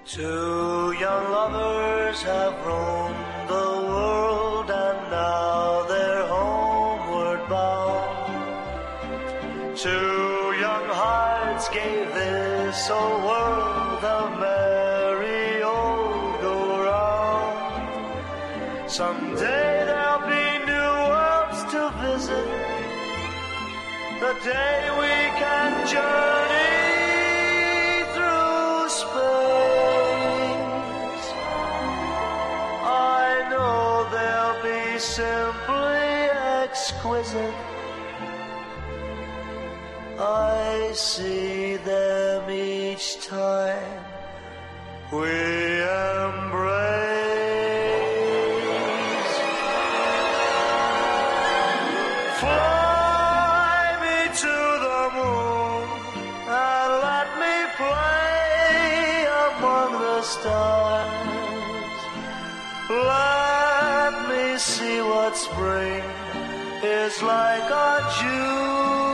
Two young lovers have roamed the world and now they're homeward bound. Two young hearts gave this old world a merry old go-round. Someday there'll be new worlds to visit, the day we can journey through space. I know they'll be simply exquisite. I see them each time we embrace. Fly me to the moon and let me play among the stars. Let me see what spring is like on June.